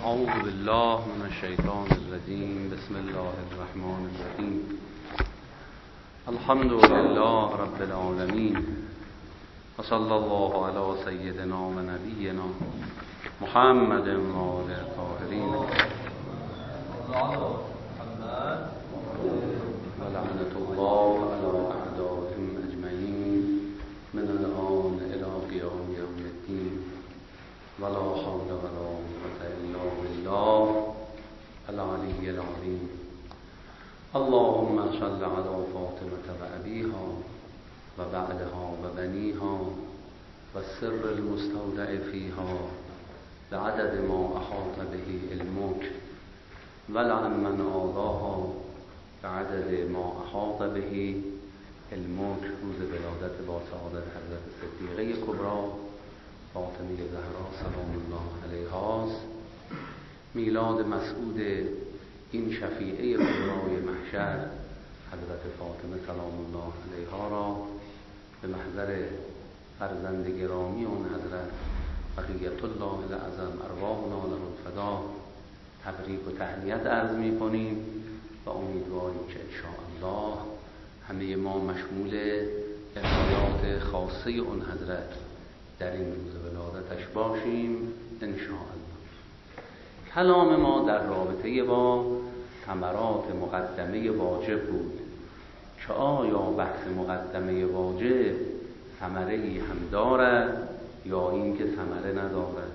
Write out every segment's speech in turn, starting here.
اعوذ بالله من الشیطان الرجیم. بسم الله الرحمن الرحیم. الحمد لله رب العالمین و صلی الله علی سیدنا و نبینا محمد و آل الطاهرین و لعنت الله علی اعدائهم اجمعین من الان الی قیام یوم الدین ولا حول ولا قوة الا بالله العلی العظیم. اللهم صل علی فاطمة و ابیها و بعدها و بنیها و سر المستودع فیها بعدد ما احاط به علمک ولعن من آذاها بعدد ما احاط به علمک. روز ولادت با سعادت حضرت صدیقه کبری فاطمه زهرا سلام الله علیها است. میلاد مسعود این شفیعه کبرای محشر حضرت فاطمه سلام الله علیها را به محضر فرزند گرامی اون حضرت بقیت الله الاعظم ارواحنا له الفدا تبریک و تهنیت عرض می کنیم و امیدواریم که انشاءالله همه ما مشمول عنایات خاصه اون حضرت در این روز ولادتش باشیم انشاءالله. کلام ما در رابطه با ثمرات مقدمه واجب بود که آیا بحث مقدمه واجب ثمره‌ای هم دارد یا این که ثمره ندارد.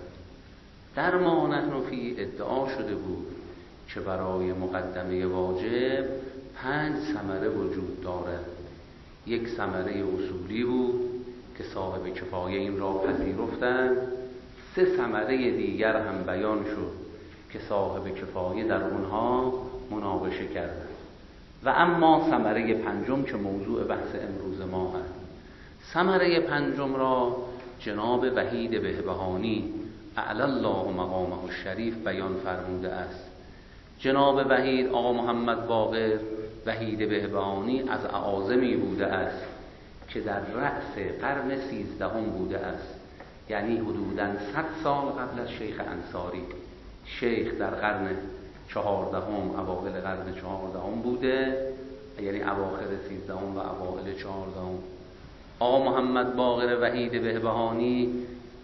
در ما نحن فی ادعا شده بود که برای مقدمه واجب 5 ثمره وجود دارد. یک ثمره اصولی بود که صاحب کفایه این را پذیرفتند. 3 ثمره دیگر هم بیان شد که صاحب کفایه در اونها مناقشه کردند. و اما ثمره 5 که موضوع بحث امروز ما هست، ثمره 5 را جناب وحید بهبهانی اعلی الله مقامه الشریف بیان فرموده است. جناب وحید آقا محمد باقر وحید بهبهانی از اعاظمی بوده است که در رأس قرن 13 بوده است، یعنی حدوداً 100 سال قبل از شیخ انصاری. شیخ در قرن 14 اوایل قرن 14 بوده، یعنی اواخر 13 و اوایل 14. آقا محمد باقر وحید بهبهانی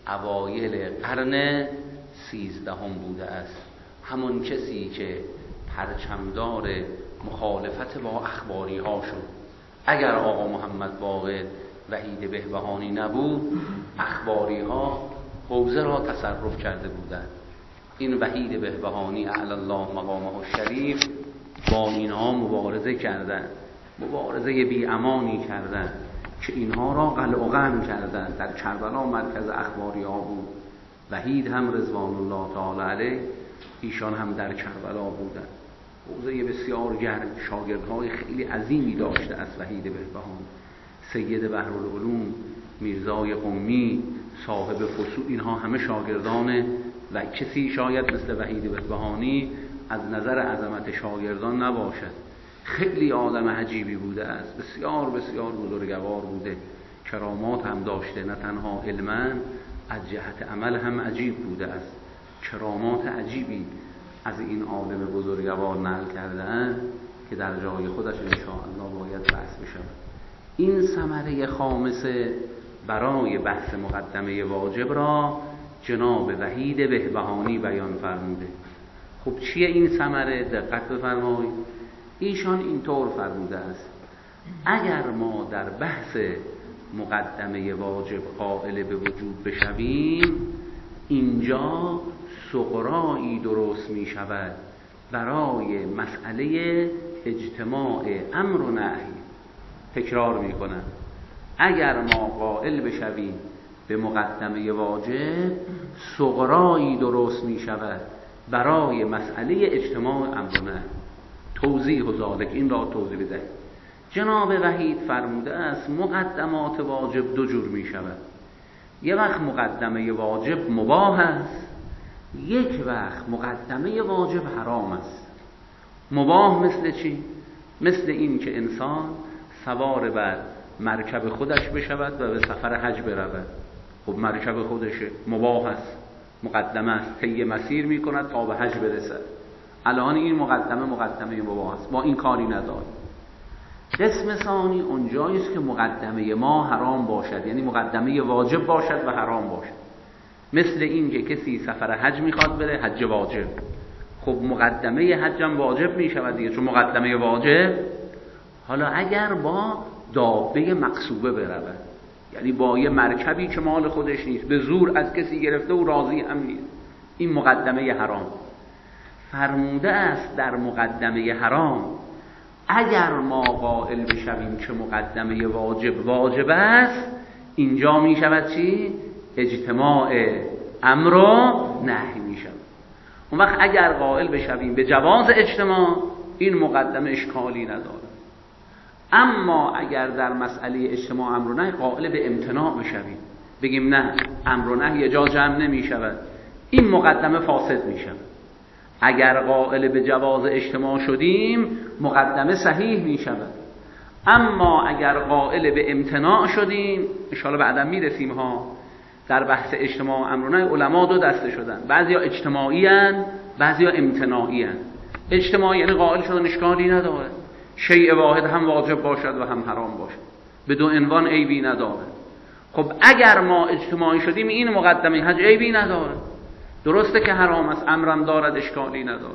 اوایل قرن 13 بوده است. همون کسی که پرچمدار مخالفت با اخباری ها شد. اگر آقا محمد باقر وحید بهبهانی نبود، اخباری ها حوزه را تصرف کرده بودند. این وحید بهبهانی اعلی الله مقامه الشریف با اینها مبارزه کردند، مبارزه بی امانی کردند که اینها را قلع و قم کردند. در کربلا مرکز اخباری ها بود. وحید هم رضوان الله تعالی علیه ایشان هم در کربلا بودند. حوزه بسیار گرم، شاگردهای خیلی عظیمی داشته از وحید بهبهانی. سید بحرالعلوم، میرزای قمی، صاحب فصول، اینها همه شاگردان و کسی شاید مثل وحید بهبهانی از نظر عظمت شاگردان نباشد. خیلی آدم عجیبی بوده است، بسیار بسیار بزرگوار بوده، کرامات هم داشته، نه تنها علما از جهت عمل هم عجیب بوده است. کرامات عجیبی از این عالم بزرگوار نقل کرده‌اند که در جای خودش انشاءالله باید بحث بشه. این ثمره خامسه برای بحث مقدمه واجب را جناب وحید بهبهانی بیان فرموده. خب چیه این ثمره؟ دقت بفرمایید. ایشان اینطور فرموده است: اگر ما در بحث مقدمه واجب قائل به وجود بشویم، اینجا سغرایی درست می شود برای مسئله اجتماع امر و نهی. تکرار می کنم، اگر ما قائل بشویم به مقدمه واجب، سغرایی درست می شود برای مسئله اجتماع امر و نهی. توضیح و ذالک، این را توضیح بده. جناب وحید فرموده است مقدمات واجب 2 جور می شود. یک وقت مقدمه واجب مباح است، یک وقت مقدمه واجب حرام است. مباح مثل چی؟ مثل این که انسان سوار بر مرکب خودش بشود و به سفر حج برود. خب مرکب خودشه، مباح است. مقدمه است، طی مسیر میکند تا به حج برسد. الان این مقدمه مباح است، ما این کاری نداریم. قسم ثانی اونجایی است که مقدمه ما حرام باشد، یعنی مقدمه واجب باشد و حرام باشد. مثل این که کسی سفر حج میخواد بره، حج واجب، خب مقدمه حج هم واجب میشود دیگه، چون مقدمه واجب. حالا اگر با دابه مغصوبه برود، یعنی با یه مرکبی که مال خودش نیست، به زور از کسی گرفته و راضی هم نیست، این مقدمه حرام. فرموده است در مقدمه حرام اگر ما قائل بشویم که مقدمه واجب است، اینجا می شود چی؟ اجتماع امر و نهی می شود. اون وقت اگر قائل بشویم به جواز اجتماع، این مقدمه اشکالی نداره. اما اگر در مسئله اجتماع امر و نهی قائل به امتناع بشویم، بگیم نه امر و نهی جا جمع نمی شود، این مقدمه فاسد می شود. اگر قائل به جواز اجتماع شدیم مقدمه صحیح می شود. اما اگر قائل به امتناع شدیم، ان شاءالله بعدا میرسیم ها، در بحث اجتماع امر و نهی علما دو دسته شدن، بعضیا اجتماعی ان، بعضیا امتناعی ان. اجتماعی یعنی قائل شدن اشکالی نداره، شیء واحد هم واجب باشد و هم حرام باشد، به دو عنوان عیبی نداره. خب اگر ما اجتماعی شدیم این مقدمه حج عیبی نداره، درسته که حرام است، امرم دارد، اشکالی نداره.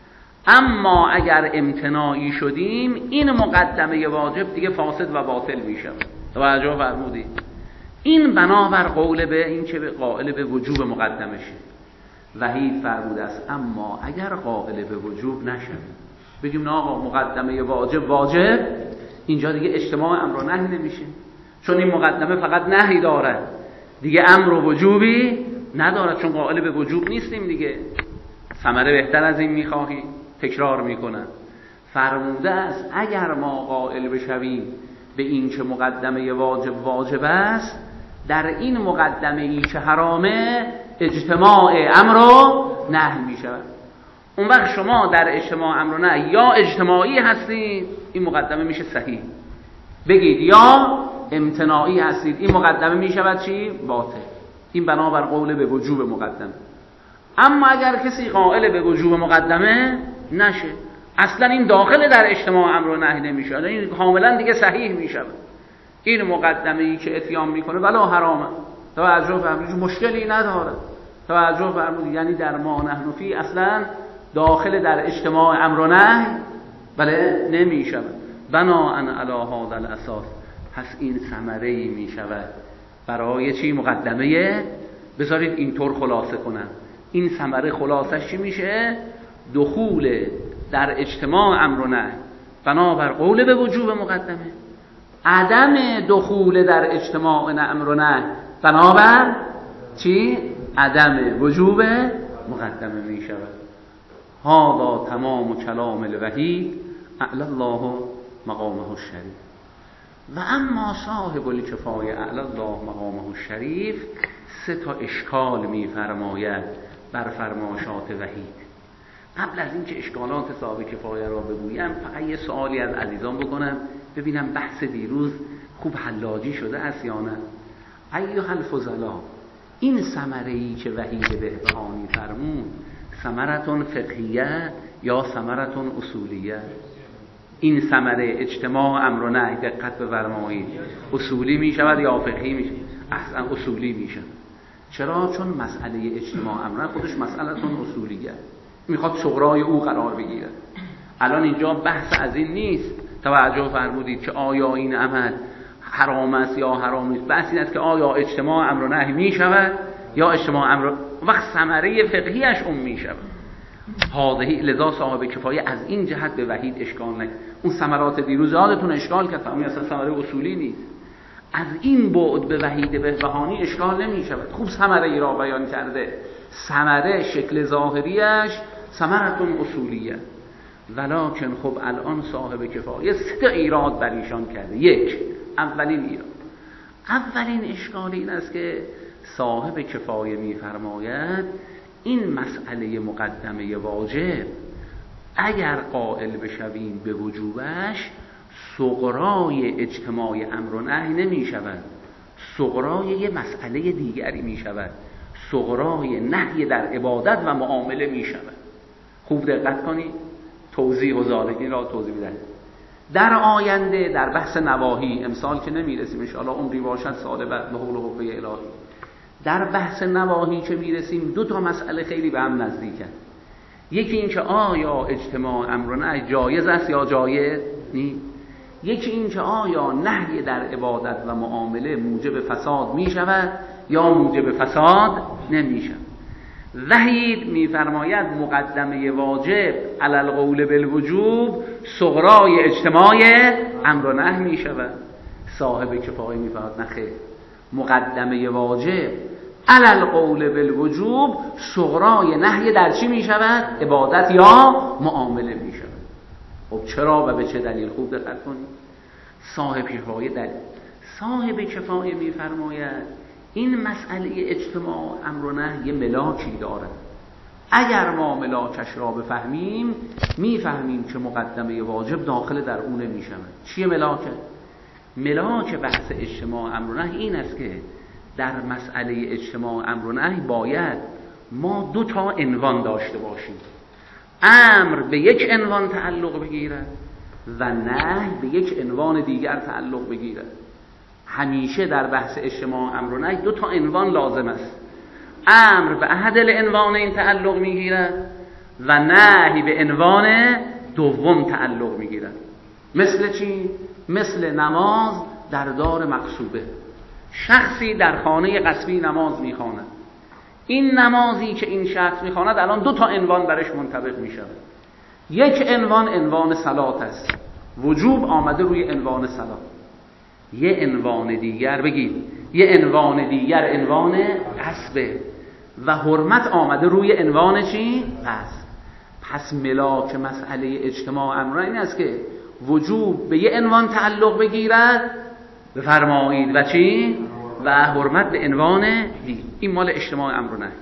اما اگر امتناعی شدیم این مقدمه واجب دیگه فاسد و باطل میشه. توجه فرمودید؟ این بنابر قول به این که قائل به وجوب مقدمه شه. وحید فرموده است اما اگر قائل به وجوب نشد، بگیم نه آقا مقدمه واجب، اینجا دیگه اجتماع امر و نهی نمیشه، چون این مقدمه فقط نهی دارد، دیگه امر و وجوبی ندارد، چون قائل به وجوب نیستیم دیگه. ثمره بهتر از این میخواهی؟ تکرار میکنن. فرموده است اگر ما قائل بشویم به این که مقدمه واجب است، در این مقدمه ای که حرامه اجتماع امر و نهی میشود. اون وقت شما در اجتماع امر و نهی یا اجتماعی هستید، این مقدمه میشه صحیح، بگید، یا امتناعی هستید، این مقدمه میشود چی؟ باطل. این بنابر قول به وجوب مقدمه. اما اگر کسی قائل به وجوب مقدمه نشه، اصلا این داخل در اجتماع امر و نهی نمیشه، این کاملا دیگه صحیح میشه. این مقدمه ای که اتیان میکنه ولا حرامه، توجه فرمودید، مشکلی نداره. توجه فرمودید، یعنی در ما نحن فی اصلا داخل در اجتماع امر و نهی بله نمیشه. بناءً علی هذا الاساس، پس این ثمره ای میشود برای چی؟ مقدمه. بذارید اینطور خلاصه کنم، این ثمره خلاصش چی میشه؟ دخول در اجتماع امر و نهی بنابر قول به وجوب مقدمه، عدم دخول در اجتماع امر و نهی بنابر چی؟ عدم وجوب مقدمه میشود. هذا تمام کلام الوحید اعلی الله مقامه الشریف. و اما صاحب الکفایه اعلی الله مقامه الشریف سه تا اشکال میفرماید بر فرمایشات وحید. قبل از اینکه اشکالات صاحب کفایه را بگویم، فقط یه سوالی از عزیزان بکنم ببینم بحث دیروز خوب حلاجی شده است یا نه. ایها الفضلا، این ثمره‌ای که وحید بهبهانی فرمود ثمرتون فقهیه یا ثمرتون اصولیه؟ این ثمره اجتماع امر و نهی، دقت بفرمایید، اصولی می شود یا فقهی می شود؟ اصلا اصولی می شود. چرا؟ چون مسئله اجتماع امر خودش مسئلتون اصولیه، میخواد شغرای او قرار بگیره. الان اینجا بحث از این نیست. توجه فرمودید که آیا این عمل حرام است یا حرام نیست، بحث این است که آیا اجتماع امر و نهی می شود یا اجتماع امر، وقت ثمره فقهیش اون می شود. حاضری لذا صاحب کفایه از این جهت به وحید اشکال نکرد. اون ثمرات دیروز یادتون اشکال کرد، اما اصلا ثمره اصولی نیست. از این بعد به وحید بهبهانی اشکال نمی شود. خوب ثمره ای را بیان کرده، ثمره شکل ظاهریش ثمرتون اصولیه، ولکن خب الان صاحب کفایه سه ایراد بر ایشان کرده. یک، اولین ایراد، اولین اشکال این است که صاحب کفایه می‌فرماید این مسئله مقدمه واجب اگر قائل بشویم به وجوبش، صغرای اجتماع امر و نهی نمی شود، صغرای یه مسئله دیگری می شود. صغرای نهی در عبادت و معامله می شود. خوب دقت کنید، توضیح و زالگی را توضیح بدهید. در آینده در بحث نواهی، امسال که نمیرسیم ان شاءالله عمری باشد سال بعد به حول و قوه الهی، در بحث نواهی که میرسیم دو تا مسئله خیلی به هم نزدیکن. یکی این که آیا اجتماع امر و نهی جایز است یا جایز نیست. یکی این که آیا نهی در عبادت و معامله موجب فساد می شود یا موجب فساد نمی شود. وحید میفرماید مقدمه واجب علی القول بالوجوب صغرای اجتماع امر و نهی می شود. صاحب کفایه میفرماید نخیر، مقدمه واجب علی القول بالوجوب صغرای نهی در چی می شود؟ عبادت یا معامله می شود. خب چرا و به چه دلیل؟ خوب دقت کنید. صاحب کفایه دلیل، صاحب کفایه میفرماید این مسئله اجتماع امر و نهی ملاکی دارد. اگر ما ملاکش را بفهمیم میفهمیم که مقدمه واجب داخل در اون نمیشود. چیه ملاکه؟ ملاک بحث اجتماع امر و نهی این است که در مسئله اجتماع امر و نهی باید ما دو تا عنوان داشته باشیم. امر به یک عنوان تعلق بگیرد و نهی به یک عنوان دیگر تعلق بگیرد. همیشه در بحث اجتماع امر و نهی دو تا عنوان لازم است. امر به احد العنوان این تعلق میگیرد و نهی به عنوان دوم تعلق میگیرد. مثل چی؟ مثل نماز در دار مقصوبه. شخصی در خانه غصبی نماز میخواند. این نمازی که این شخص میخواند الان دو تا عنوان برش منطبق میشود. یک عنوان صلات است، وجوب آمده روی عنوان صلات. یه عنوان دیگر بگید، یه عنوان دیگر عنوان غصبه و حرمت آمده روی عنوان چی؟ غصب. پس ملاک مسئله اجتماع امر این است که وجوب به یه عنوان تعلق بگیرد بفرمایید و چی؟ و حرمت به عنوان دیگر. این مال اجتماع امر و نهی.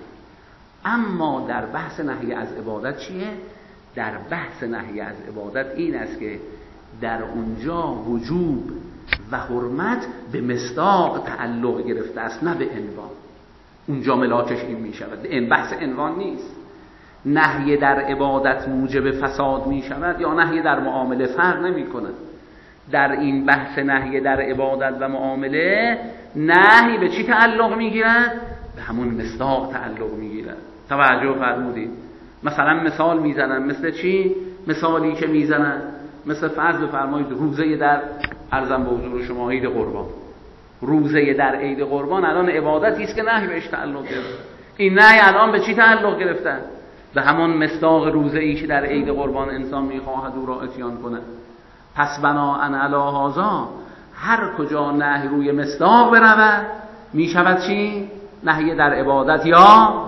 اما در بحث نهی از عبادت چیه؟ در بحث نهی از عبادت این است که در اونجا وجوب و حرمت به مصداق تعلق گرفته است، نه به عنوان. اونجا ملاکش این می شود. این بحث عنوان نیست. نهی در عبادت موجب فساد می شود یا نهی در معامله فرق نمی کند. در این بحث نهی در عبادت و معامله نهی به چی تعلق می گیرد؟ به همون مصداق تعلق می گیرد. توجه فرمودید؟ مثلا مثال می زنن. مثل چی؟ مثالی که می زنن مثل فرض بفرمایید روزه در عرضم به حضور شما عید قربان. روزه در عید قربان الان عبادتی است که نهی بهش تعلق گرفته. این نهی الان به چی تعلق گرفته؟ به همون مصداق روزه ای که در عید قربان انسان میخواهد او را اتیان کند. پس بناءً علی هذا هر کجا نهی روی مصداق برود میشود چی؟ نهی در عبادت. یا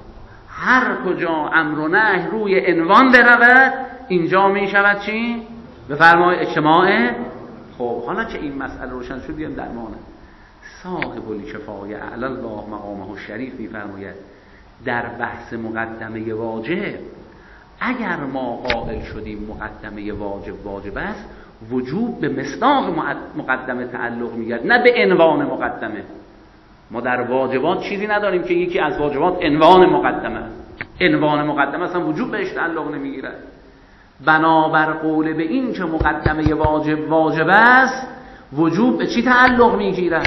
هر کجا امر و نهی روی عنوان برود اینجا میشود چی؟ بفرمایید اجتماع. خب حالا که این مسئله روشن شد بیایم در مانه. صاحب الکفایه اعلی الله مقامه الشریف میفرماید در بحث مقدمه واجب اگر ما قائل شدیم مقدمه واجب است، وجوب به مصداق مقدمه تعلق میگیرد نه به عنوان مقدمه. ما در واجبات چیزی نداریم که یکی از واجبات عنوان مقدمه است. عنوان مقدمه اصلا وجوب بهش تعلق نمیگیرد. بنابر قول به این که مقدمه واجب است، وجوب به چی تعلق میگیرد؟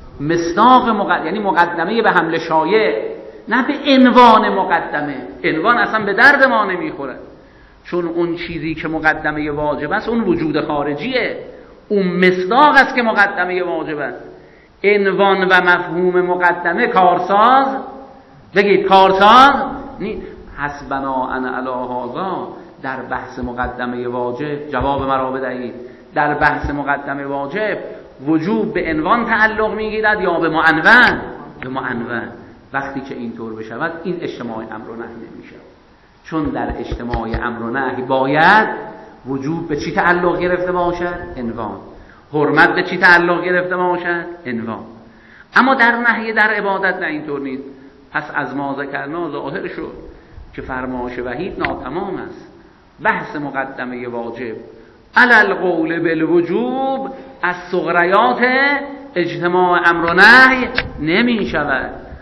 مصداق یعنی مقدمه به حمل شایع، نه به عنوان مقدمه. عنوان اصلا به درد ما نمیخوره، چون اون چیزی که مقدمه واجب است اون وجود خارجیه، اون مصداق است که مقدمه واجب است. عنوان و مفهوم مقدمه کارساز، بگید کارساز نیست. حسبنا انا علی هذا در بحث مقدمه واجب جواب مرا بدهید. در بحث مقدمه واجب وجوب به عنوان تعلق میگیرد یا به معنون؟ به معنون. وقتی که اینطور بشود این اجتماع امر و نهی نمیشه، چون در اجتماع امر و نهی باید وجوب به چی تعلق گرفته باشد؟ عنوان. حرمت به چی تعلق گرفته باشد؟ عنوان. اما در نهی در عبادت نه اینطور نیست. پس از ما ذکرنا ظاهر شد که فرمایش وحید ناتمام است. بحث مقدمه واجب علی القول بالوجوب از صغریات اجتماع امر و نهی نمی شود.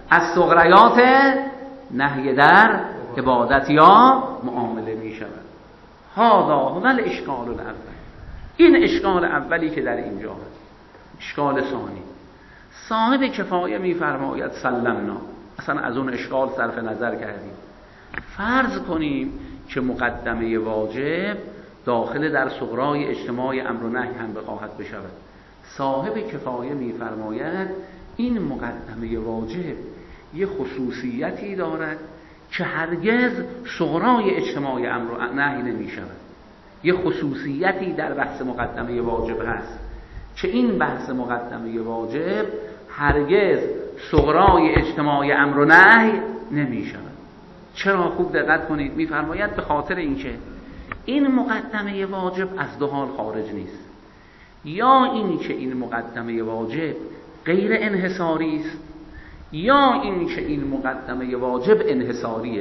از صغریات نهی در عبادت یا معامله می شود. هذا هو الاشکال الاول. این اشکال اولی که در اینجا هست. اشکال ثانی، صاحب کفایه میفرماید سلمنا، اصلا از اون اشکال صرف نظر کردیم، فرض کنیم که مقدمه واجب داخل در صغرای اجتماع امر و نهی هم بخواهد بشود. صاحب کفایه میفرماید این مقدمه واجب یه خصوصیتی دارد که هرگز صغرای اجتماع امر و نهی نمی شود. یه خصوصیتی در بحث مقدمه واجب هست که این بحث مقدمه واجب هرگز صغرای اجتماع امر و نهی نمی شود. چرا؟ خوب دقت کنید. میفرماید به خاطر اینکه این مقدمه واجب از دو حال خارج نیست. یا این که این مقدمه واجب غیر انحصاری است، یا این که این مقدمه واجب انحصاریه.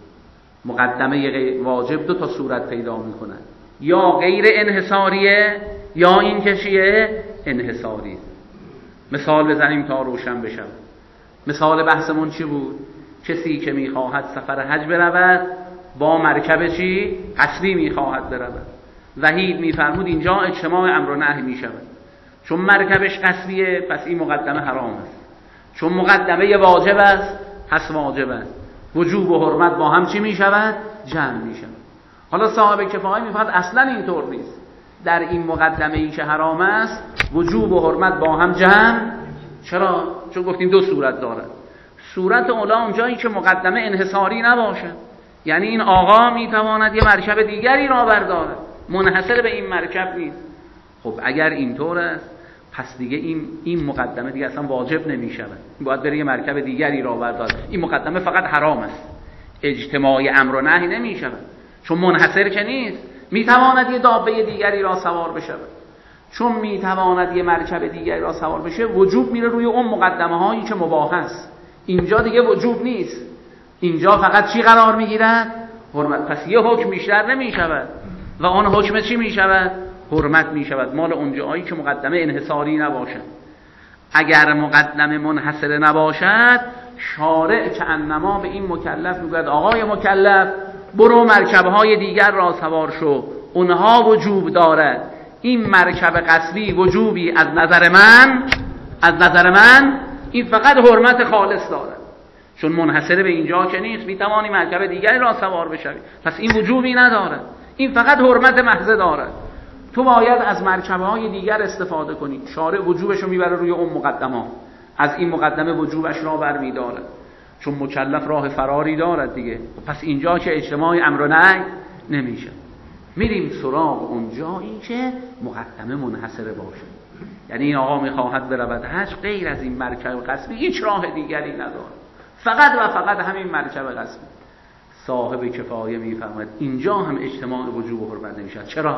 مقدمه واجب دو تا صورت پیدا میکنه، یا غیر انحصاریه یا این که چیه؟ انحصاریه. مثال بزنیم تا روشن بشه. مثال بحثمون چی بود؟ کسی که میخواهد سفر حج برود با مرکب چی؟ قصبی میخواهد برود. وحید میفرمود اینجا اجتماع امر و نهی میشود. چون مرکبش قصبیه پس این مقدمه حرام است. چون مقدمه واجب است پس واجب است. وجوب و حرمت با هم چی میشود؟ جمع میشود. حالا صاحب کفایه میفرماید اصلا اینطور نیست. در این مقدمه ای که حرام است وجوب و حرمت با هم جمع. چرا؟ چون گفتیم دو صورت دارد. صورت اولا اونجایی که مقدمه انحصاری نباشه، یعنی این آقا میتواند یه مرکب دیگری را بردارد، منحصر به این مرکب نیست. خب اگر اینطور است پس دیگه این مقدمه دیگه اصلا واجب نمیشود، باید بره یه مرکب دیگری را بردارد. این مقدمه فقط حرام است، اجتماع امر و نهی نمیشود، چون منحصر که نیست. میتواند یه دابه دیگری را سوار بشود. چون میتواند یه مرکب دیگری را سوار بشه وجوب میره روی اون مقدمه هایی که مباح است. اینجا دیگه وجوب نیست، اینجا فقط چی قرار میگیرد؟ حرمت. پس یه حکم بیشتر نمیشود و آن حکم چی میشود؟ حرمت میشود، مال اونجایی که مقدمه انحصاری نباشد. اگر مقدمه منحصر نباشد شارع که انما به این مکلف میگوید آقای مکلف برو مرکبهای دیگر را سوار شو، اونها وجوب دارد. این مرکب قصبی وجوبی از نظر من این فقط حرمت خالص دارد، چون منحصر به اینجا که نیست، میتوانی مرکب دیگری را سوار بشوی، پس این وجوبی ندارد، این فقط حرمت محض دارد. تو باید از مرکبهای دیگر استفاده کنی. شارع وجوبش رو میبره روی اون مقدمه، از این مقدمه وجوبش را برمیدارد، چون مکلف راه فراری دارد دیگه. پس اینجا که اجتماع امر و نهی نمیشه. میریم سراغ اونجایی که مقدمه منحصر باشه، یعنی این آقا میخواهد برود حج، غیر از این مرکب قصبی هیچ راه دیگری نداره، فقط و فقط همین مرکب قصبی. صاحب کفایه میفرماید اینجا هم اجتماع وجوب و حرمت نمیشه. چرا؟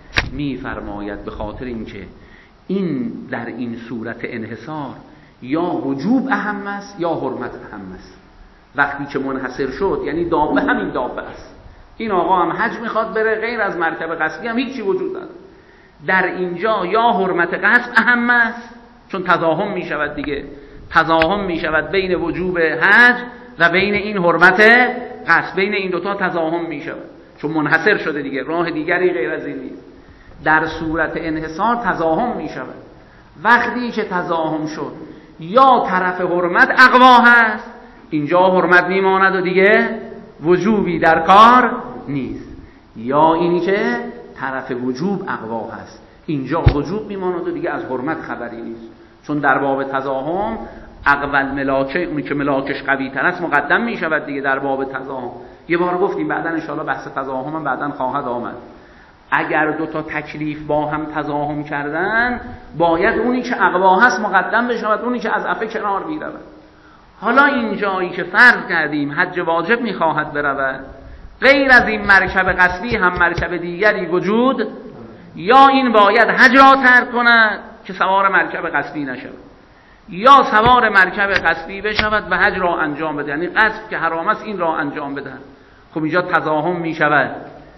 میفرماید به خاطر اینکه این در این صورت انحصار یا وجوب اهم است یا حرمت اهم است. وقتی که منحصر شد یعنی دابه همین دابه است. این آقا هم حج میخواد بره، غیر از مرکب قصبی هم هیچی وجود نداره. در اینجا یا حرمت قصب اهم است، چون تضاهم میشود دیگه، تضاهم میشود بین وجوب حج و بین این حرمت قصب، بین این دوتا تضاهم میشود، چون منحصر شده دیگه، راه دیگری غیر از این نیست. در صورت انحصار تضاهم میشود. وقتی که تضاهم شد یا طرف حرمت اقوا هست، اینجا حرمت میماند و دیگه وجوبی در کار نیست، یا اینی که طرف وجوب اقوا هست، اینجا وجوب میماند و دیگه از حرمت خبری نیست، چون در باب تضاهم اقوال ملاکه، اونی که ملاکش قوی تر است مقدم میشود دیگه در باب تضاهم. یه بار گفتیم، بعدن انشاءالله بحث تضاهم هم بعدن خواهد آمد. اگر دو تا تکلیف با هم تضاهم کردن باید اونی که اقوا هست مقدم بشود، اونی که از عفه کنار میرود. حالا این جایی که فرض کردیم حج واجب میخواهد برود، غیر از این مرکب قصبی هم مرکب دیگری وجود، یا این باید حج را ترک کند که سوار مرکب قصبی نشود، یا سوار مرکب قصبی بشود و حج را انجام بده، یعنی قصب که حرام است این را انجام بده. خب اینجا تضاهم میشود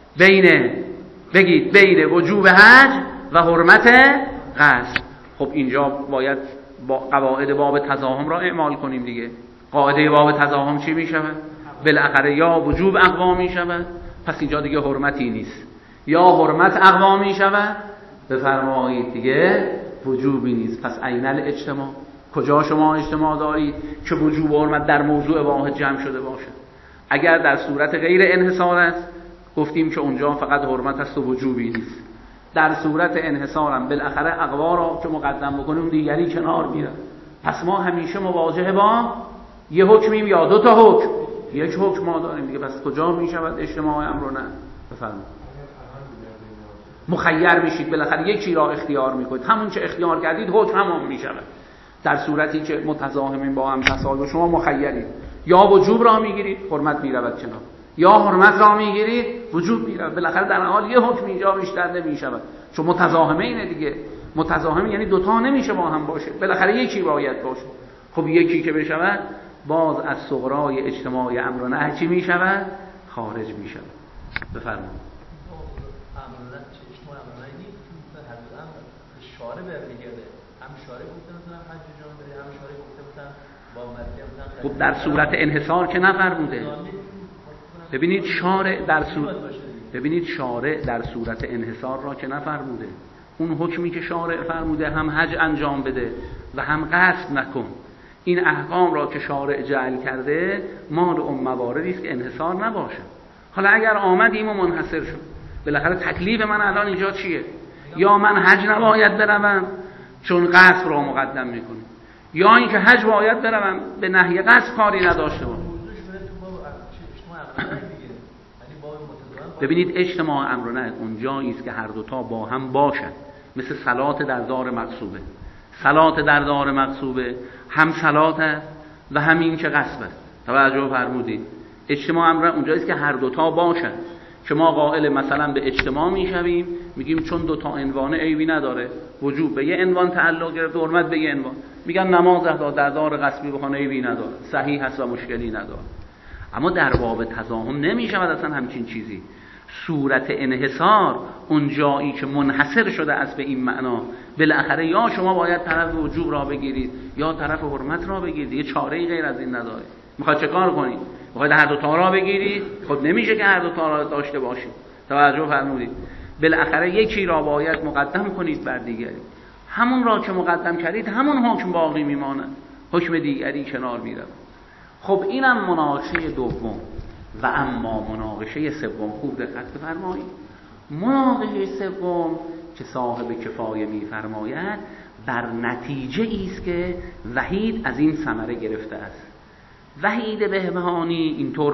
بین وجوب حج و حرمت قصب. خب اینجا باید با قواعد باب تضاهم را اعمال کنیم دیگه. قاعده باب تزاحم چی می شود؟ بالاخره یا وجوب اقوا می شود، پس اینجا دیگه حرمتی نیست، یا حرمت اقوا می شود، بفرمایید دیگه وجوبی نیست. پس عین الاجتماع، کجا شما اجتماع دارید که وجوب و حرمت در موضوع واحد جمع شده باشد؟ اگر در صورت غیر انحصار است گفتیم که اونجا فقط حرمت است و وجوبی نیست. در صورت انحصار هم بالاخره اقوا را که مقدم بکنیم دیگری کنار میره. پس ما همیشه مواجهه با یه حکمیم یا دو تا حکم؟ یک حکم ما داریم دیگه. پس کجا میشود اجتماع امر و نهی؟ بفرمایید. مخیر میشید، بالاخره یکی را اختیار میکنید، همون چه اختیار کردید حکم همون میشود. در صورتی که متزاحمین با هم تصادم، شما مخیرید، یا وجوب را میگیرید حرمت میرود کنار، یا حرمت را میگیرید وجوب میرود. بالاخره در حال یه حکم اینجا بیشتر نمیشود، چون متزاحمه اینه دیگه. متزاحم یعنی دوتا نمیشه با هم باشه، بالاخره یکی باید باشه. خب یکی که بشود باز از صغرای اجتماع امر و نهی چی میشود؟ خارج میشود. بفرمایید. شارع برمیگرده، هم شارع گفته مثلا حج جان بره، هم شارع گفته مثلا با مدیه مثلا. خب در صورت انحصار که نفرموده. ببینید شارع در صورت انحصار را که نفرموده. اون حکمی که شارع فرموده هم حج انجام بده و هم قصد نکن. این احکام را که شارع جعل کرده مال اون مواردی است که انحصار نباشه. حالا اگر آمدیم و منحصر شد، بالاخره تکلیف من الان اینجا چیه؟ یا من حج نباید بروم چون قصد را مقدم میکنه، یا اینکه حج باید بروم به نهی قصد کاری نداشته باشم. ببینید اجتماع امر و نهی اونجایی است که هر دوتا با هم باشند، مثل صلات در دار مقصوبه. صلات در دار مقصوبه هم صلات است و هم این که قصد است. توجه فرمودید؟ اجتماع امر اونجایی است که هر دوتا باشند. که ما قائل مثلا به اجتماع میشویم، میگیم چون دوتا عنوان عیبی نداره، وجوب به یه عنوان تعلق گرفت، حرمت به یه عنوان، میگن نماز در دار غصبی بخونه عیبی نداره، صحیح هست و مشکلی نداره. اما در باب تزاحم نمیشود اصلا همچین چیزی. صورت انحصار اون جایی که منحصر شده است به این معنا، بالاخره یا شما باید طرف وجوب را بگیرید یا طرف حرمت را بگیرید، یه چاره‌ای غیر از این نداره. میخواد چه کار کنید؟ میخواد هر دو تا را بگیرید؟ خب نمیشه که هر دو تا را داشته باشید. توجه فرمودید؟ بالاخره یکی را باید مقدم کنید بر دیگری. همون را که مقدم کردید همون حکم باقی میماند، حکم دیگری کنار میره. خب اینم مناقشه دوم. و اما مناقشه سوم، خوب دقت بفرمایید. مناقشه سوم که صاحب کفایه میفرماید بر نتیجه ایست که وحید از این ثمره گرفته است. وحید بهبهانی اینطور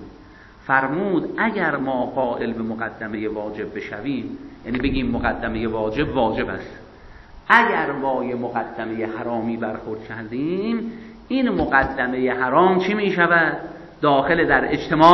فرمود اگر ما قائل به مقدمه واجب بشویم، یعنی بگیم مقدمه واجب است، اگر ما یه مقدمه حرامی برخورد کردیم، این مقدمه حرام چی می شود؟ داخل در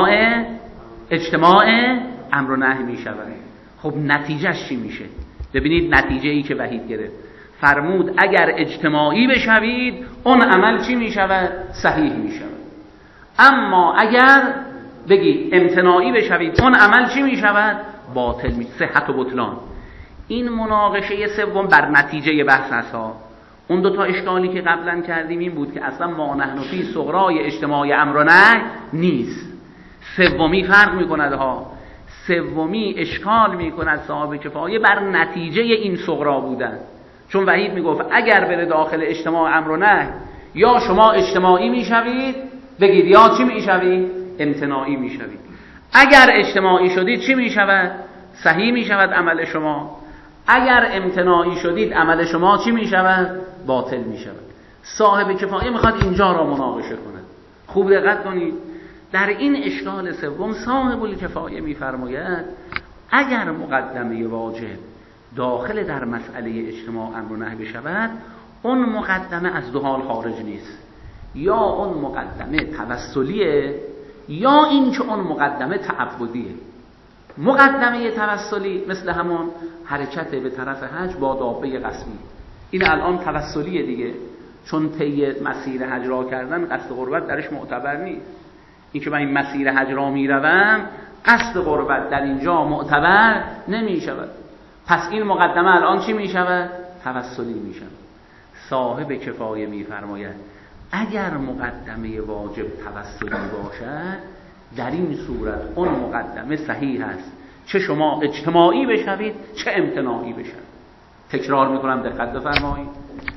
اجتماع امر و نهی می شود. خب نتیجهش چی میشه؟ ببینید نتیجه ای که وحید گرفت، فرمود اگر اجتماعی بشوید اون عمل چی می شود؟ صحیح می شود. اما اگر بگی امتناعی بشوید اون عمل چی می شود؟ باطل می شود، صحت و بطلان. این مناقشه سوم بر نتیجه بحث است. اون دو تا اشکالی که قبلا کردیم این بود که اصلا ما نحن فی صغرای اجتماع امر و نهی نیست. سومی فرق میکند ها. سومی اشکال میکند صاحب کفایه بر نتیجه این صغرا بودن. چون وحید میگفت اگر بره داخل اجتماع امر و نهی، یا شما اجتماعی میشوید بگید، یا چی میشوید؟ امتناعی میشوید. اگر اجتماعی شدید چی میشود؟ صحیح میشود عمل شما. اگر امتناعی شدید عمل شما چی میشود؟ باطل میشود. صاحب کفایه میخواد اینجا را مناقشه کند. خوب دقت کنید. در این اشکال سوم صاحب الکفایه میفرماید اگر مقدمه واجب داخل در مسئله اجتماع امر و نهی بشود، اون مقدمه از دو حال خارج نیست. یا اون مقدمه توسلیه، یا این که اون مقدمه تعبدیه. مقدمه توسلی مثل همون حرکت به طرف حج با دابه قسمی، این الان توسلیه دیگه، چون طی مسیر حج را کردن قصد قربت درش معتبر نیست. این که من این مسیر حج را میروم قصد قربت در اینجا معتبر نمی شود. پس این مقدمه الان چی می شود؟ توسلی می شود. صاحب کفایه می فرماید اگر مقدمه واجب توسلی باشد در این صورت اون مقدمه صحیح است، چه شما اجتماعی بشوید چه امتناعی بشوید. تکرار میکنم دقت بفرمایید.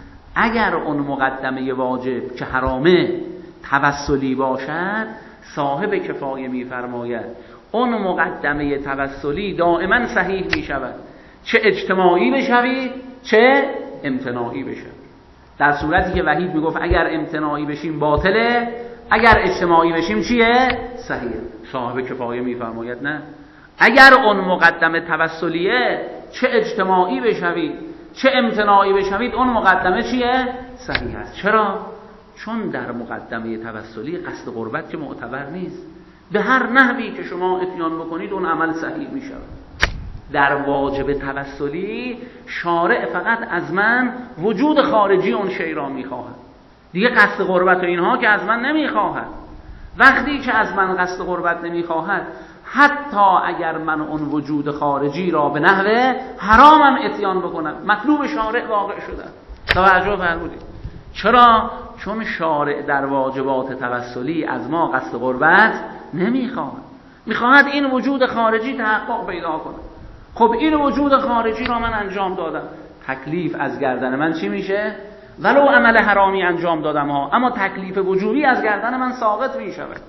اگر اون مقدمه واجب که حرامه توسلی باشد، صاحب کفایه میفرماید اون مقدمه توسلی دائما صحیح میشود، چه اجتماعی بشوید چه امتناعی بشوید. در صورتی که وحید میگفت اگر امتناعی بشیم باطله، اگر اجتماعی بشیم چیه؟ صحیحه. صاحب کفایه میفرماید نه، اگر اون مقدمه توسلیه چه اجتماعی بشوید چه امتناعی بشوید اون مقدمه چیه؟ صحیح است. چرا؟ چون در مقدمه توسلی قصد قربت که معتبر نیست، به هر نحوی که شما اتیان بکنید اون عمل صحیح می شود. در واجب توسلی شارع فقط از من وجود خارجی اون شی را می خواهد، دیگه قصد قربت و اینها که از من نمی خواهد. وقتی که از من قصد قربت نمی خواهد، حتی اگر من اون وجود خارجی را به نحو حرامم اتیان بکنم، مطلوب شارع واقع شده. توجه فرمودید. چرا؟ چون شارع در واجبات توسلی از ما قصد قربت نمیخواهد، میخواهد این وجود خارجی تحقق پیدا کنه. خب این وجود خارجی را من انجام دادم، تکلیف از گردن من چی میشه؟ ولو عمل حرامی انجام دادم ها، اما تکلیف وجوبی از گردن من ساقط میشود.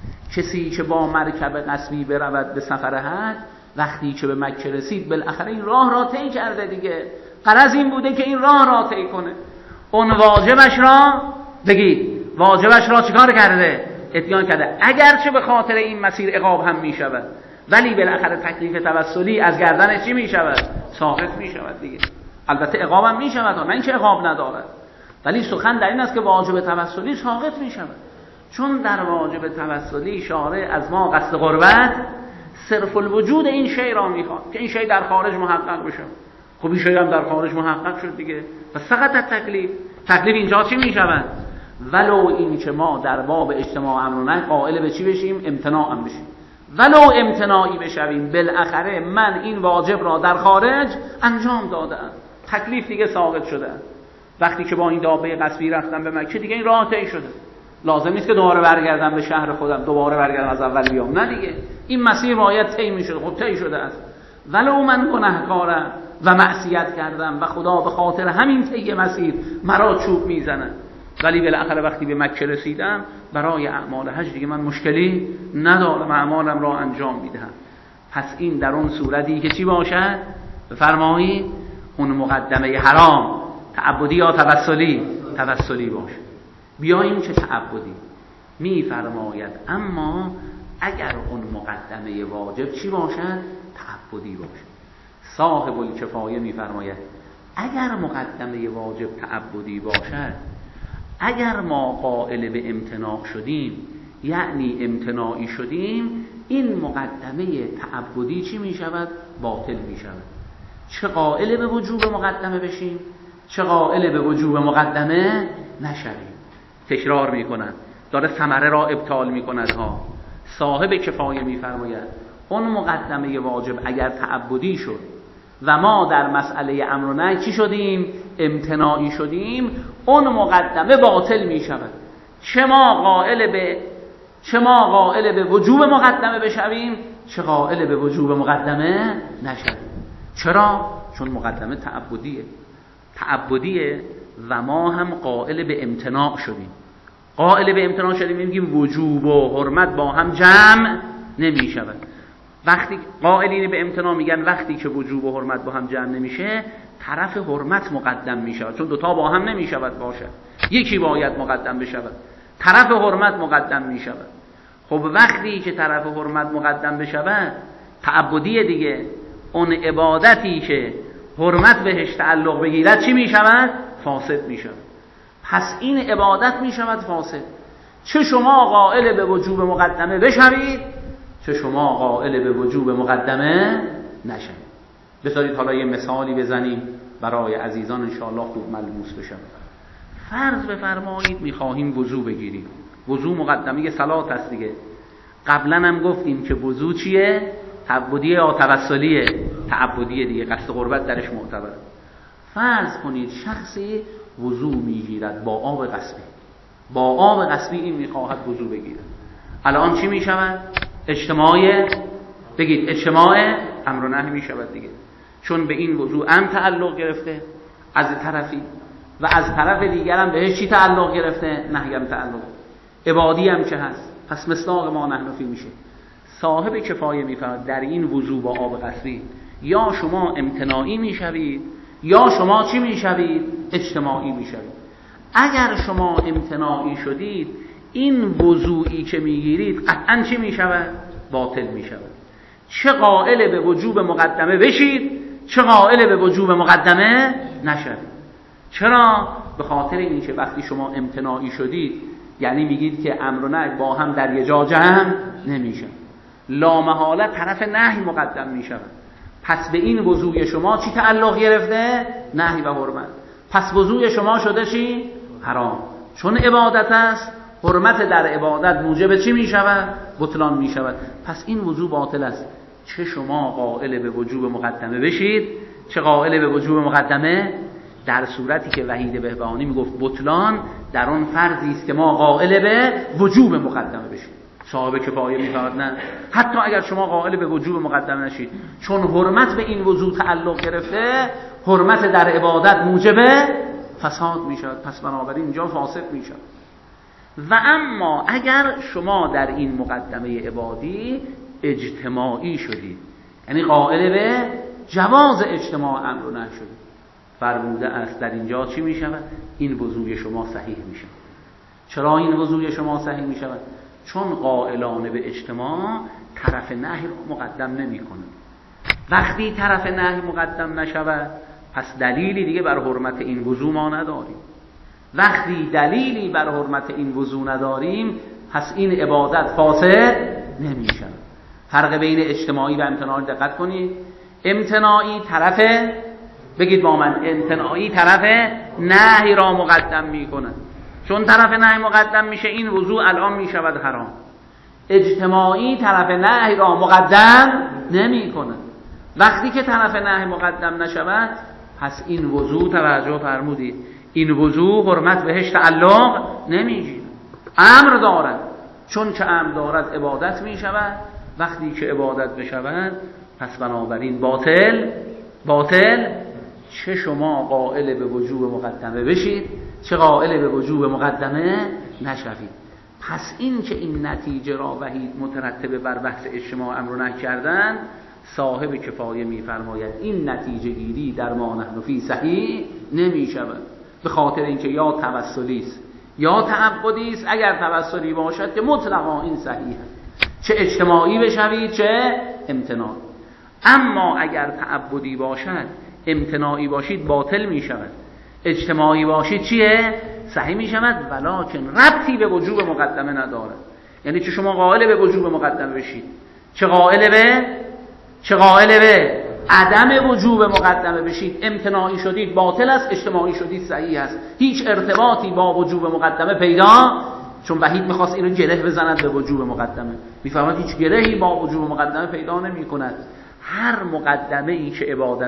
کسی که با مرکب قصبی برود به سفر حج، وقتی که به مکه رسید بالاخره این راه را طی کرده دیگه، غرض این بوده که این راه را طی کنه. اون واجبش را بگید، واجبش را چیکار کرده؟ اتیان کرده. اگرچه به خاطر این مسیر عقاب هم می شود، ولی بالاخره تکلیف توسلی از گردن چی می شود؟ ساقط می شود دیگه. البته عقاب هم می شود، نه اینکه عقاب ندارد، ولی سخن در این است که واجب توسلی ساقط می شود. چون در واجب توسلی شارع از ما قصد قربت صرف الوجود این شی را می خواد که این شی در خارج محقق بشه. خب این شی هم در خارج محقق شد دیگه، و سقط تکلیف اینجا چی می شود؟ ولو این که ما در باب اجتماع امر و نهی قائل به چی بشیم؟ امتناع هم بشیم، ولو امتناعی بشویم، بالاخره من این واجب را در خارج انجام دادم، تکلیف دیگه ساقط شده. وقتی که با این دابه قصبی رفتم به مکه دیگه این راه طی شده، لازم نیست که دوباره برگردم به شهر خودم، دوباره برگردم از اول بیام، نه دیگه، این مسیر باید طی میشد. خب طی شده است. ولو من گناهکارم و معصیت کردم و خدا به خاطر همین طی مسیر مرا چوب میزنه، ولی بالاخره وقتی به مکه رسیدم برای اعمال حج دیگه من مشکلی ندارم، اعمالم را انجام میدهم. پس این در اون صورتی که چی باشد؟ بفرمایید اون مقدمه حرام تعبدی یا توسلی باشه. بیاییم چه تعبدی میفرماید، اما اگر اون مقدمه واجب چی باشد؟ تعبدی باشه. صاحب الکفایه میفرماید اگر مقدمه واجب تعبدی باشد، اگر ما قائل به امتناع شدیم، یعنی امتناعی شدیم، این مقدمه تعبدی چی می شود؟ باطل می شود. چه قائل به وجوب مقدمه بشیم، چه قائل به وجوب مقدمه نشویم. تکرار می کند، داره ثمره را ابطال می کند ها. صاحب کفایه می فرماید اون مقدمه واجب اگر تعبدی شد و ما در مسئله امر و نهی چی شدیم؟ امتناعی شدیم، اون مقدمه باطل می شود. چه ما قائل به وجوب مقدمه بشویم، چه قائل به وجوب مقدمه نشویم. چرا؟ چون مقدمه تعبدیه و ما هم قائل به امتناع شدیم. قائل به امتناع شدیم میگیم وجوب و حرمت با هم جمع نمی شود. وقتی قائلین به امتناع میگن وقتی که وجوب و حرمت با هم جمع نمیشه، طرف حرمت مقدم میشود، چون دوتا با هم نمیشود باشه، یکی باید مقدم بشود، طرف حرمت مقدم میشود. خب وقتی که طرف حرمت مقدم بشود تعبدیه دیگه، اون عبادتی که حرمت بهش تعلق بگیرد چی میشود؟ فاسد میشود. پس این عبادت میشود فاسد. چه شما قائل به وجوب مقدمه بشوید، چه شما قائل به وجوب مقدمه نشوید. بذارید حالا یه مثالی بزنیم برای عزیزان انشاءالله خوب ملموس بشه. فرض بفرمایید میخواهیم وضو بگیریم. وضو مقدمه صلات است دیگه. قبلا هم گفتیم که وضو چیه؟ تعبدیه یا توسلیه؟ تعبدیه دیگه، قصد قربت درش معتبره. فرض کنید شخصی وضو میگیرد با آب قصبی، با آب غصبی این میخواهد وضو بگیرد. الان چی میشود؟ اجتماع، بگید اجتماع امر و نهی میشود دیگه، چون به این وضو هم تعلق گرفته از طرفی و از طرف دیگر هم بهش چی تعلق گرفته؟ نهی هم تعلق، عبادی هم چه هست. پس مصداق ما نحن فی میشه. صاحب کفایه میفرماید در این وضو با آب غصبی یا شما امتناعی میشوید یا شما چی میشوید؟ اجتماعی میشوید. اگر شما امتناعی شدید این وضوعی که میگیرید قطعا چی میشود؟ باطل میشود. چه قائل به وجوب مقدمه بشید چه قائل به وجوب مقدمه نشوید. چرا؟ به خاطر اینکه وقتی شما امتناعی شدید یعنی میگید که امر و نهی با هم در یه جا جمع نمیشن، لامحاله طرف نهی مقدم میشود. پس به این وضوع شما چی تعلق گرفته؟ نهی و حرمت. پس وضوع شما شده چی؟ حرام. چون عبادت است، حرمت در عبادت موجب چی میشود؟ بطلان میشود. پس این وضوع باطل است. چه شما قائل به وجوب مقدمه بشید چه قائل به وجوب مقدمه، در صورتی که وحید بهبهانی میگفت بطلان در اون فرضی است که ما قائل به وجوب مقدمه بشیم. صاحب کفایه میفرماید نه، حتی اگر شما قائل به وجوب مقدمه نشید، چون حرمت به این وضوع تعلق گرفته، حرمت در عبادت موجب فساد میشود، پس بنابراین اینجا فاسد میشود. و اما اگر شما در این مقدمه عبادی اجتماعی شدید، یعنی قائل به جواز اجتماع امر و نهی شدید، فرموده است در اینجا چی می شود؟ این وضوع شما صحیح می شود. چرا این وضوع شما صحیح می شود؟ چون قائلان به اجتماع طرف نهی رو مقدم نمی کنند. وقتی طرف نهی مقدم نشود پس دلیلی دیگه بر حرمت این وضوع ما نداریم. وقتی دلیلی بر حرمت این وضوع نداریم پس این عبادت فاسد نمی شود. فرق بین اجتماعی و امتناعی دقت کنید. امتناعی طرف، بگید با من، امتناعی طرف نهی را مقدم می کند. چون طرف نهی مقدم میشه این وضوع الان می شود حرام. اجتماعی طرف نهی را مقدم نمی کند. وقتی که طرف نهی مقدم نشود پس این وضوع، توجه فرمودید، این وضوع حرمت بهش تعلق نمیگیرد، امر دارد. چون که امر دارد عبادت می شود. وقتی که عبادت بشود پس بنابراین باطل چه شما قائل به وجوب مقدمه بشید چه قائل به وجوب مقدمه نشوید. پس این که این نتیجه را وحید مترتب بر بحث اجتماع امر و نهی کردن، صاحب کفایه می‌فرماید این نتیجه گیری در ما نحن فی صحیح نمی شود، به خاطر اینکه یا توسلی است یا تعبدی است. اگر توسلی باشد که مطلقا این صحیح است، چه اجتماعی بشوید چه امتناعی. اما اگر تعبدی باشد، امتناعی باشید باطل می شود، اجتماعی باشید چیه؟ صحیح می شود، ولکن ربطی به وجوب مقدمه ندارد. یعنی چه شما قائل به وجوب مقدمه بشید چه قائل به عدم وجوب مقدمه بشید، امتناعی شدید باطل است، اجتماعی شدید صحیح است. هیچ ارتباطی با وجوب مقدمه پیدا، چون وحید میخواست اینو گره بزند به وجوب مقدمه، میفهمد هیچ گرهی با وجوب مقدمه پیدا نمی کند. هر مقدمه ای که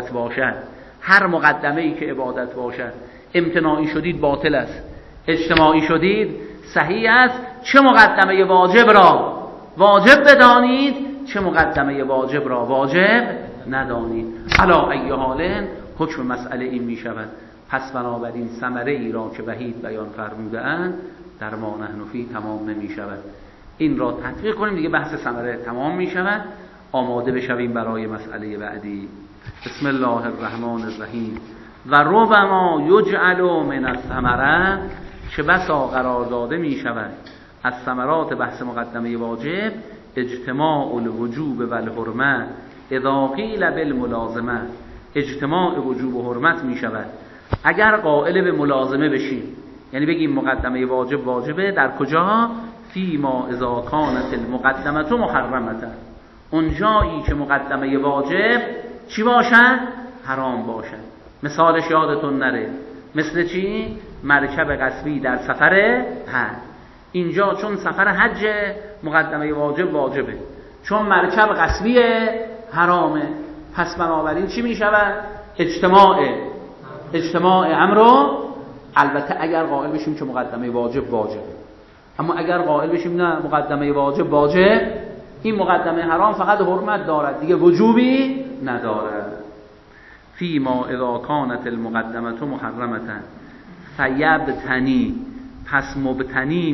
عبادت باشد، امتناعی شدید باطل است، اجتماعی شدید صحیح است. چه مقدمه واجب را واجب بدانید چه مقدمه واجب را واجب ندانید. علا ای حال حکم مسئله این می شود. پس بنابراین ثمره ای را که وحید بیان فرموده اند در ما نحن فی تمام نمی شود. این را تطبیق کنیم دیگه، بحث ثمره تمام می شود. آماده بشویم برای مسئله بعدی. بسم الله الرحمن الرحیم. و ربما یجعل من الثمره، چه بسا قرار داده می شود از ثمرات بحث مقدمه واجب، اجتماع الوجوب و الحرمه اذا قیل بالملازمه. اجتماع وجوب و حرمت می شود اگر قائل به ملازمه بشیم، یعنی بگیم مقدمه واجب واجبه در کجا؟ فی ما اذا کانت المقدمه محرمه، اون جایی که مقدمه واجب چی باشد؟ حرام باشد. مثالش یادتون نره، مثل چی؟ مرکب غصبی در سفر حج. اینجا چون سفر حج مقدمه واجبه، چون مرکب غصبی حرامه، پس بنابراین چی می شود؟ اجتماع امر و البته اگر قائل بشیم که مقدمه واجب واجبه، اما اگر قائل بشیم نه مقدمه واجب واجب، این مقدمه حرام فقط حرمت دارد دیگه وجوبی ندارد. فیما اذا کانت المقدمه محرمه فیبتنی، پس مبتنی